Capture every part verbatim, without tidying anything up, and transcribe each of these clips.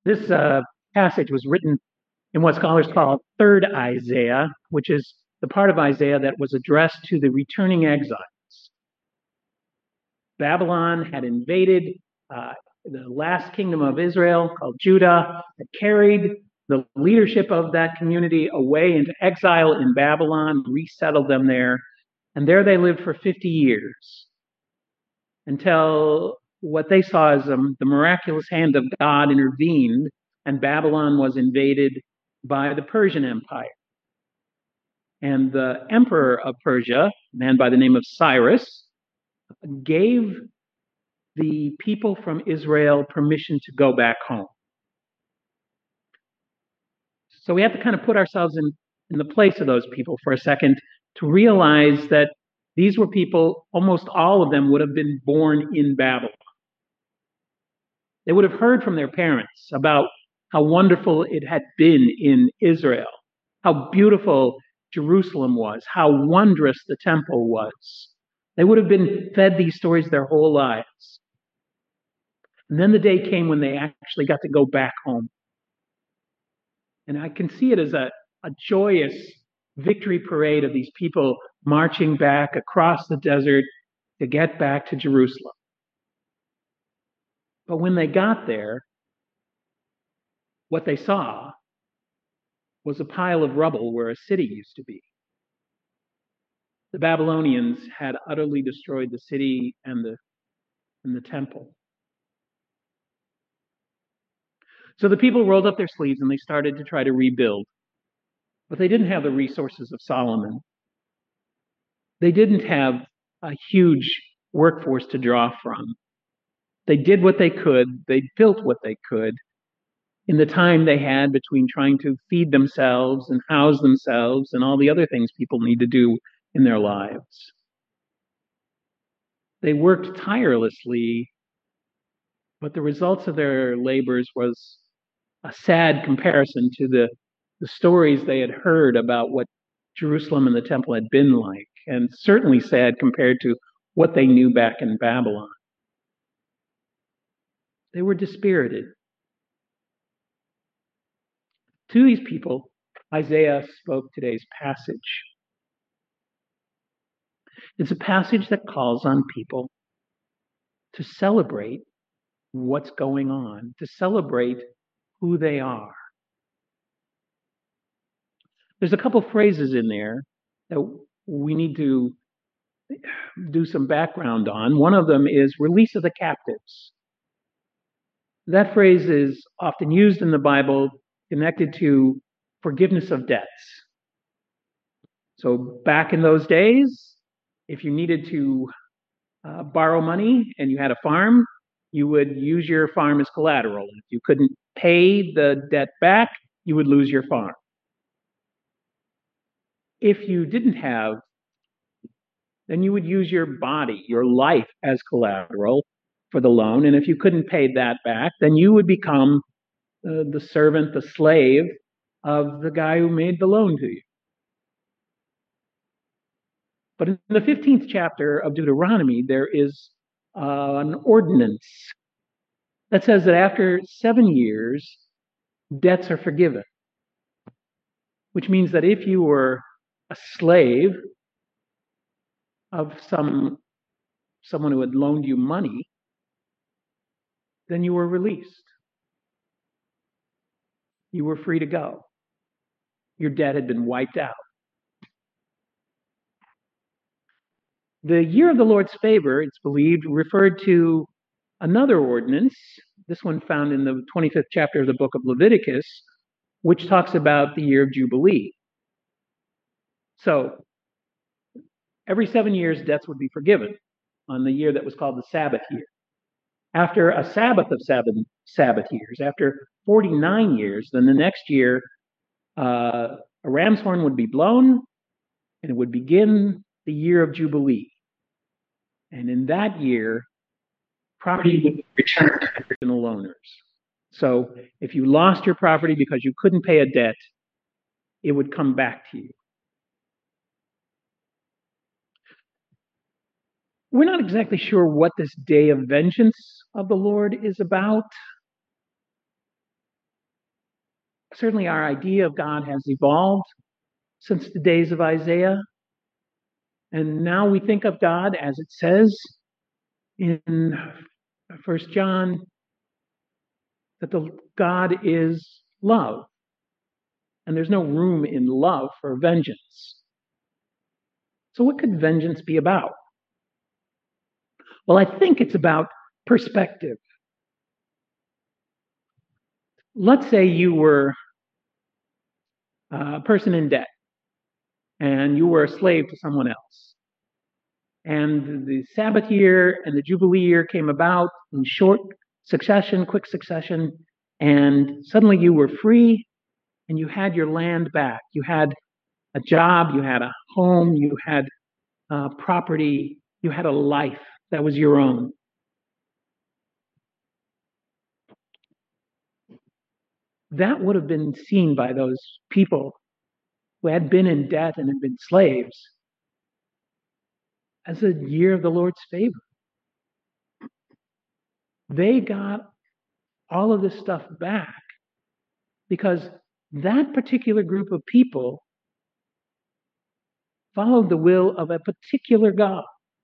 This uh, passage was written in what scholars call third Isaiah, which is the part of Isaiah that was addressed to the returning exiles. Babylon had invaded uh, the last kingdom of Israel, called Judah, had carried the leadership of that community away into exile in Babylon, resettled them there, and there they lived for fifty years until what they saw as um, the miraculous hand of God intervened, and Babylon was invaded by the Persian Empire. And the emperor of Persia, a man by the name of Cyrus, gave the people from Israel permission to go back home. So we have to kind of put ourselves in, in the place of those people for a second to realize that these were people, almost all of them would have been born in Babylon. They would have heard from their parents about how wonderful it had been in Israel, how beautiful Jerusalem was, how wondrous the temple was. They would have been fed these stories their whole lives. And then the day came when they actually got to go back home. And I can see it as a, a joyous victory parade of these people marching back across the desert to get back to Jerusalem. But when they got there, what they saw was a pile of rubble where a city used to be. The Babylonians had utterly destroyed the city and the, and the temple. So the people rolled up their sleeves and they started to try to rebuild. But they didn't have the resources of Solomon. They didn't have a huge workforce to draw from. They did what they could. They built what they could in the time they had between trying to feed themselves and house themselves and all the other things people need to do in their lives. They worked tirelessly, but the results of their labors was a sad comparison to the, the stories they had heard about what Jerusalem and the temple had been like, and certainly sad compared to what they knew back in Babylon. They were dispirited. To these people, Isaiah spoke today's passage. It's a passage that calls on people to celebrate what's going on, to celebrate who they are. There's a couple phrases in there that we need to do some background on. One of them is release of the captives. That phrase is often used in the Bible connected to forgiveness of debts. So back in those days, if you needed to uh, borrow money and you had a farm, you would use your farm as collateral. If you couldn't pay the debt back, you would lose your farm. If you didn't have, then you would use your body, your life as collateral for the loan. And if you couldn't pay that back, then you would become uh, the servant, the slave of the guy who made the loan to you. But in the fifteenth chapter of Deuteronomy, there is uh, an ordinance that says that after seven years, debts are forgiven, which means that if you were a slave of some someone who had loaned you money, then you were released. You were free to go. Your debt had been wiped out. The year of the Lord's favor, it's believed, referred to another ordinance, this one found in the twenty-fifth chapter of the book of Leviticus, which talks about the year of Jubilee. So every seven years, debts would be forgiven on the year that was called the Sabbath year. After a Sabbath of seven Sabbath years, after forty-nine years, then the next year, uh, a ram's horn would be blown, and it would begin the year of Jubilee. And in that year, property would be returned to original owners. So if you lost your property because you couldn't pay a debt, it would come back to you. We're not exactly sure what this day of vengeance of the Lord is about. Certainly, our idea of God has evolved since the days of Isaiah. And now we think of God as it says in First John that the God is love. And there's no room in love for vengeance. So what could vengeance be about? Well, I think it's about perspective. Let's say you were a person in debt and you were a slave to someone else. And the Sabbath year and the Jubilee year came about in short succession, quick succession, and suddenly you were free and you had your land back. You had a job, you had a home, you had uh, property, you had a life that was your own. That would have been seen by those people who had been in debt and had been slaves as a year of the Lord's favor. They got all of this stuff back because that particular group of people followed the will of a particular God.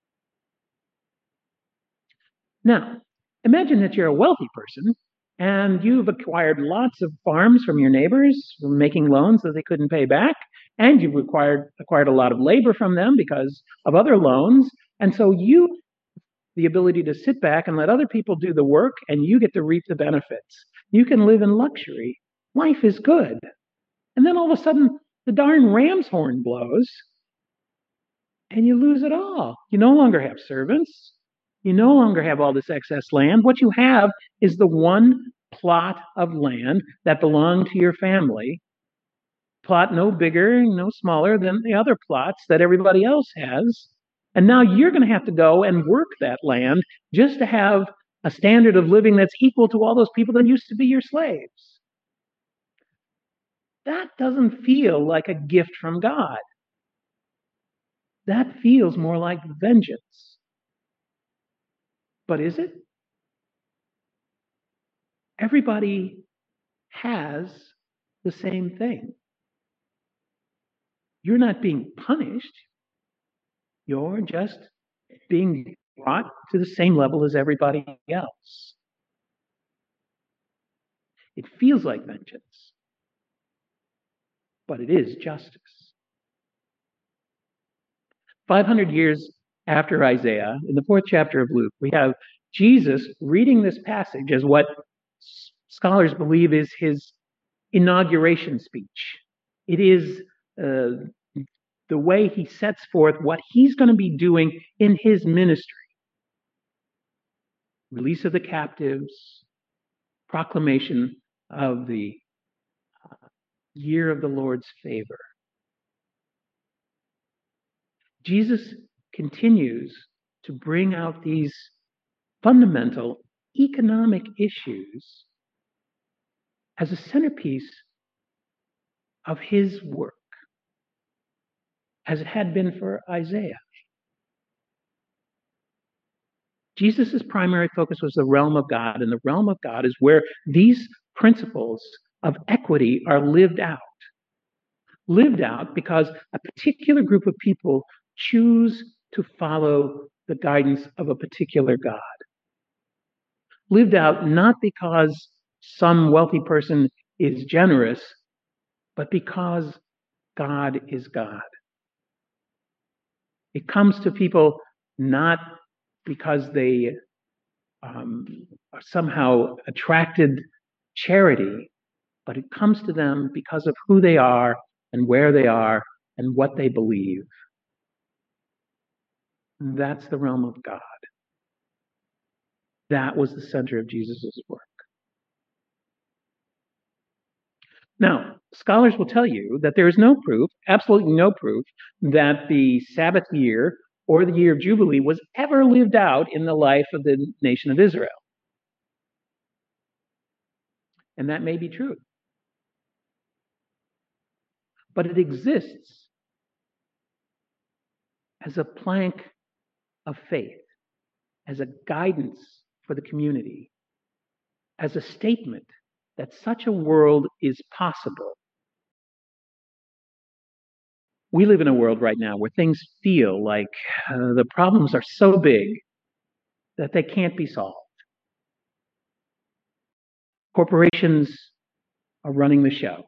Now, imagine that you're a wealthy person and you've acquired lots of farms from your neighbors, from making loans that they couldn't pay back, and you've acquired, acquired a lot of labor from them because of other loans. And so you the ability to sit back and let other people do the work, and you get to reap the benefits. You can live in luxury. Life is good. And then all of a sudden, the darn ram's horn blows, and you lose it all. You no longer have servants. You no longer have all this excess land. What you have is the one plot of land that belonged to your family. Plot no bigger, no smaller than the other plots that everybody else has. And now you're going to have to go and work that land just to have a standard of living that's equal to all those people that used to be your slaves. That doesn't feel like a gift from God. That feels more like vengeance. But is it? Everybody has the same thing. You're not being punished. You're just being brought to the same level as everybody else. It feels like vengeance, but it is justice. five hundred years after Isaiah, in the fourth chapter of Luke, we have Jesus reading this passage as what scholars believe is his inauguration speech. It is uh, the way he sets forth what he's going to be doing in his ministry. Release of the captives, proclamation of the uh, year of the Lord's favor. Jesus continues to bring out these fundamental economic issues as a centerpiece of his work, as it had been for Isaiah. Jesus' primary focus was the realm of God, and the realm of God is where these principles of equity are lived out. Lived out because a particular group of people choose to follow the guidance of a particular God. Lived out not because some wealthy person is generous, but because God is God. It comes to people not because they um, are somehow attracted charity, but it comes to them because of who they are and where they are and what they believe. That's the realm of God. That was the center of Jesus' work. Now, scholars will tell you that there is no proof, absolutely no proof, that the Sabbath year or the year of Jubilee was ever lived out in the life of the nation of Israel. And that may be true. But it exists as a plank of faith, as a guidance for the community, as a statement that such a world is possible. We live in a world right now where things feel like uh, the problems are so big that they can't be solved. Corporations are running the show.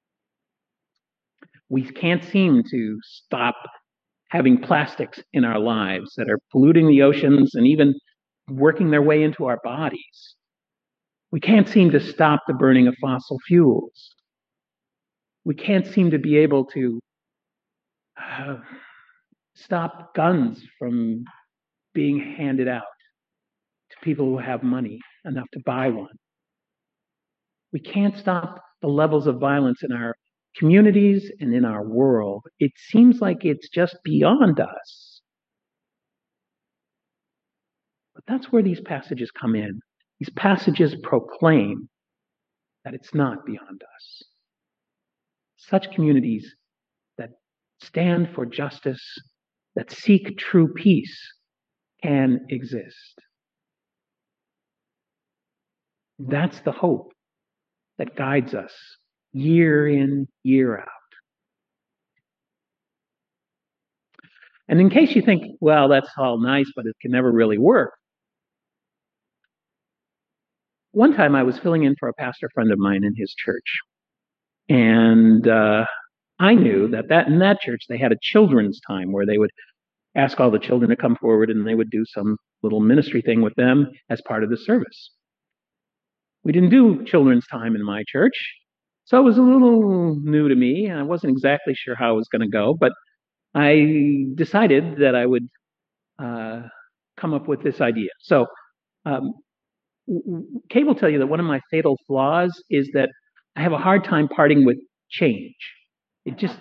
We can't seem to stop having plastics in our lives that are polluting the oceans and even working their way into our bodies. We can't seem to stop the burning of fossil fuels. We can't seem to be able to uh, stop guns from being handed out to people who have money enough to buy one. We can't stop the levels of violence in our communities and in our world. It seems like it's just beyond us. But that's where these passages come in. These passages proclaim that it's not beyond us. Such communities that stand for justice, that seek true peace, can exist. That's the hope that guides us year in, year out. And in case you think, well, that's all nice, but it can never really work. One time I was filling in for a pastor friend of mine in his church. And uh, I knew that, that in that church they had a children's time where they would ask all the children to come forward and they would do some little ministry thing with them as part of the service. We didn't do children's time in my church, so it was a little new to me. I wasn't exactly sure how it was going to go, but I decided that I would uh, come up with this idea. So um, Kay will tell you that one of my fatal flaws is that I have a hard time parting with change. It just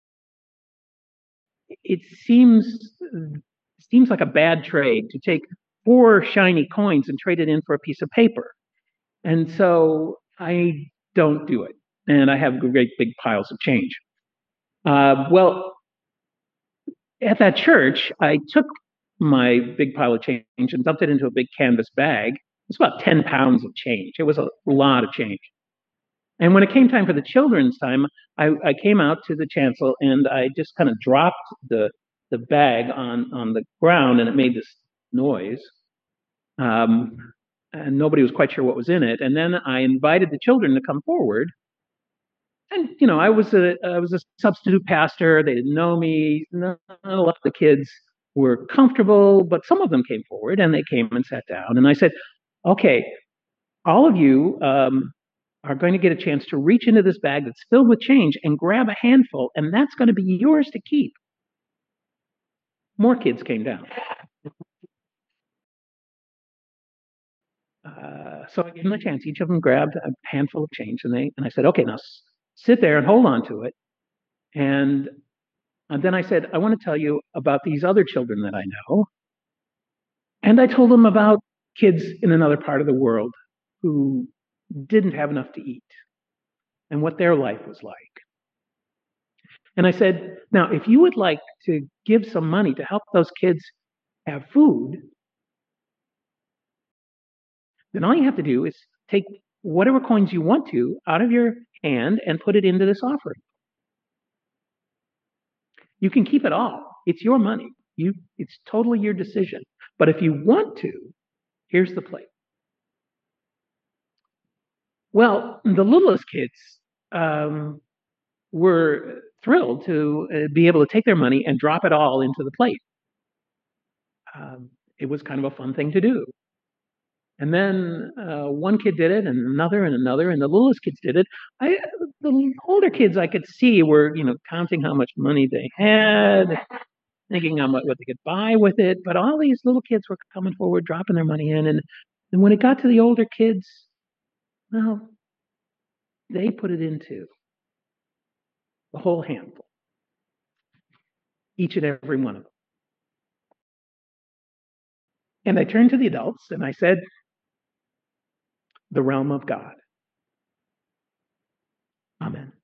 it seems seems like a bad trade to take four shiny coins and trade it in for a piece of paper. And so I don't do it. And I have great big piles of change. Uh, well, at that church, I took my big pile of change and dumped it into a big canvas bag. It's about ten pounds of change. It was a lot of change. And when it came time for the children's time, I, I came out to the chancel and I just kind of dropped the the bag on on the ground, and it made this noise. Um, and nobody was quite sure what was in it. And then I invited the children to come forward. And you know, I was a I was a substitute pastor. They didn't know me. Not a lot of the kids were comfortable, but some of them came forward and they came and sat down. And I said, "Okay, all of you um, are going to get a chance to reach into this bag that's filled with change and grab a handful, and that's going to be yours to keep." More kids came down. Uh, so I gave them a chance. Each of them grabbed a handful of change, and they and I said, "Okay, now s- sit there and hold on to it." And, and then I said, "I want to tell you about these other children that I know." And I told them about kids in another part of the world who didn't have enough to eat and what their life was like. And I said, "Now, if you would like to give some money to help those kids have food, then all you have to do is take whatever coins you want to out of your hand and put it into this offering. You can keep it all. It's your money. You, it's totally your decision. But if you want to, here's the plate." Well, the littlest kids um, were thrilled to uh, be able to take their money and drop it all into the plate. Um, it was kind of a fun thing to do. And then uh, one kid did it, and another, and another, and the littlest kids did it. I, the older kids I could see were, you know, counting how much money they had, thinking how much what they could buy with it. But all these little kids were coming forward, dropping their money in, and and when it got to the older kids, well, they put it into the whole handful, each and every one of them. And I turned to the adults and I said, "The realm of God." Amen.